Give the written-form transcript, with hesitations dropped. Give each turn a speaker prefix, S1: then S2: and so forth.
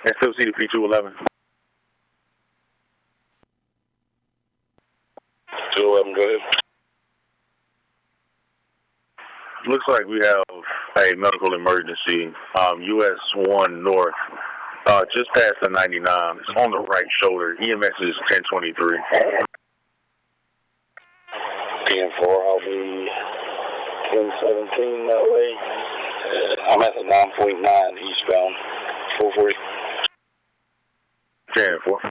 S1: SFC to P211.
S2: 211, go ahead.
S1: Looks like we have a medical emergency. US 1 North, just past the 99. It's on the right shoulder. EMS is 1023.
S2: PM4, I'll be 1017 that way. I'm at the 9.9 eastbound, 440.
S1: 10-4.